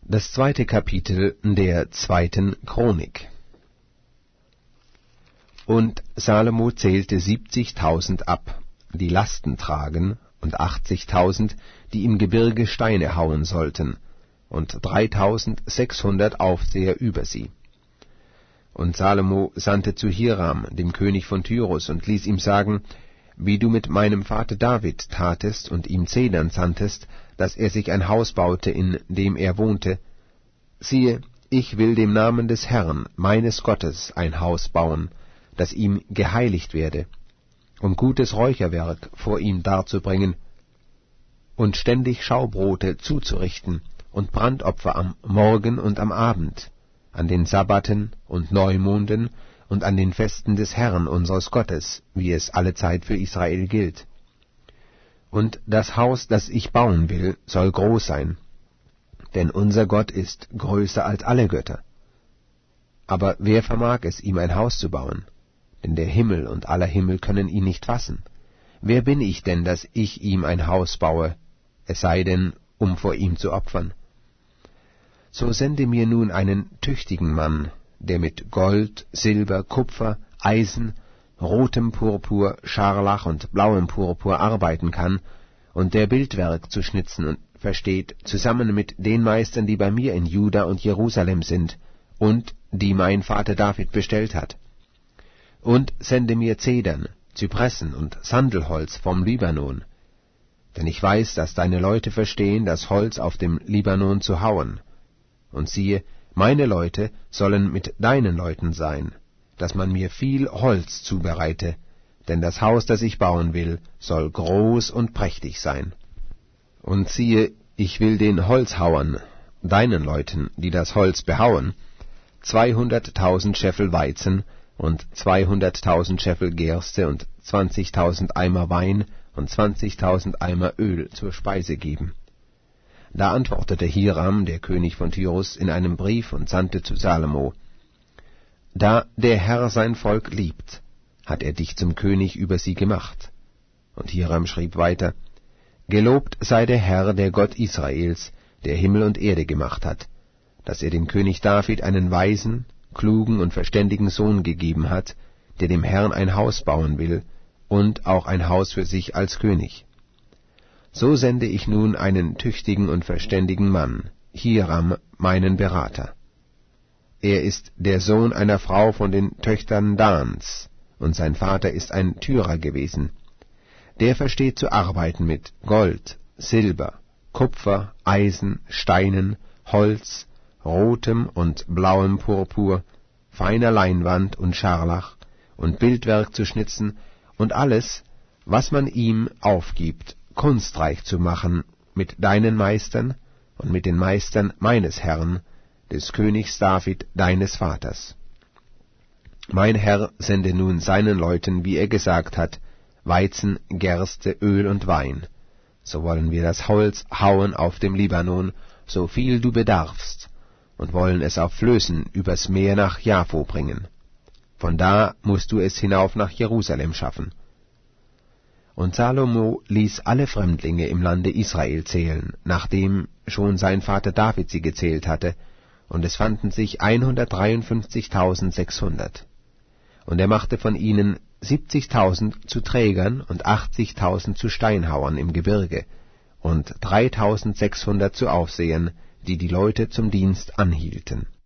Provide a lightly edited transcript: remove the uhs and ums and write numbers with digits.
Das 2. Kapitel der 2. Chronik. Und Salomo zählte 70.000 ab, die Lasten tragen, und 80.000, die im Gebirge Steine hauen sollten, und 3.600 Aufseher über sie. Und Salomo sandte zu Hiram, dem König von Tyrus, und ließ ihm sagen: Wie du mit meinem Vater David tatest und ihm Zedern sandtest, dass er sich ein Haus baute, in dem er wohnte, siehe, ich will dem Namen des Herrn, meines Gottes, ein Haus bauen, das ihm geheiligt werde, um gutes Räucherwerk vor ihm darzubringen und ständig Schaubrote zuzurichten und Brandopfer am Morgen und am Abend, an den Sabbaten und Neumonden und an den Festen des Herrn unseres Gottes, wie es allezeit für Israel gilt. Und das Haus, das ich bauen will, soll groß sein, denn unser Gott ist größer als alle Götter. Aber wer vermag es, ihm ein Haus zu bauen? Denn der Himmel und aller Himmel können ihn nicht fassen. Wer bin ich denn, dass ich ihm ein Haus baue, es sei denn, um vor ihm zu opfern? So sende mir nun einen tüchtigen Mann, der mit Gold, Silber, Kupfer, Eisen, rotem Purpur, Scharlach und blauem Purpur arbeiten kann und der Bildwerk zu schnitzen versteht, zusammen mit den Meistern, die bei mir in Juda und Jerusalem sind und die mein Vater David bestellt hat. Und sende mir Zedern, Zypressen und Sandelholz vom Libanon, denn ich weiß, dass deine Leute verstehen, das Holz auf dem Libanon zu hauen. Und siehe, meine Leute sollen mit deinen Leuten sein, dass man mir viel Holz zubereite, denn das Haus, das ich bauen will, soll groß und prächtig sein. Und siehe, ich will den Holzhauern, deinen Leuten, die das Holz behauen, 200.000 Scheffel Weizen und 200.000 Scheffel Gerste und 20.000 Eimer Wein und 20.000 Eimer Öl zur Speise geben. Da antwortete Hiram, der König von Tyrus, in einem Brief und sandte zu Salomo: Da der Herr sein Volk liebt, hat er dich zum König über sie gemacht. Und Hiram schrieb weiter: Gelobt sei der Herr, der Gott Israels, der Himmel und Erde gemacht hat, dass er dem König David einen weisen, klugen und verständigen Sohn gegeben hat, der dem Herrn ein Haus bauen will und auch ein Haus für sich als König. So sende ich nun einen tüchtigen und verständigen Mann, Hiram, meinen Berater. Er ist der Sohn einer Frau von den Töchtern Dans, und sein Vater ist ein Tyrer gewesen. Der versteht zu arbeiten mit Gold, Silber, Kupfer, Eisen, Steinen, Holz, rotem und blauem Purpur, feiner Leinwand und Scharlach und Bildwerk zu schnitzen und alles, was man ihm aufgibt, kunstreich zu machen mit deinen Meistern und mit den Meistern meines Herrn, des Königs David, deines Vaters. Mein Herr sende nun seinen Leuten, wie er gesagt hat, Weizen, Gerste, Öl und Wein. So wollen wir das Holz hauen auf dem Libanon, so viel du bedarfst, und wollen es auf Flößen übers Meer nach Jaffo bringen. Von da musst du es hinauf nach Jerusalem schaffen. Und Salomo ließ alle Fremdlinge im Lande Israel zählen, nachdem schon sein Vater David sie gezählt hatte, und es fanden sich 153.600. Und er machte von ihnen 70.000 zu Trägern und 80.000 zu Steinhauern im Gebirge und 3.600 zu Aufsehern, die die Leute zum Dienst anhielten.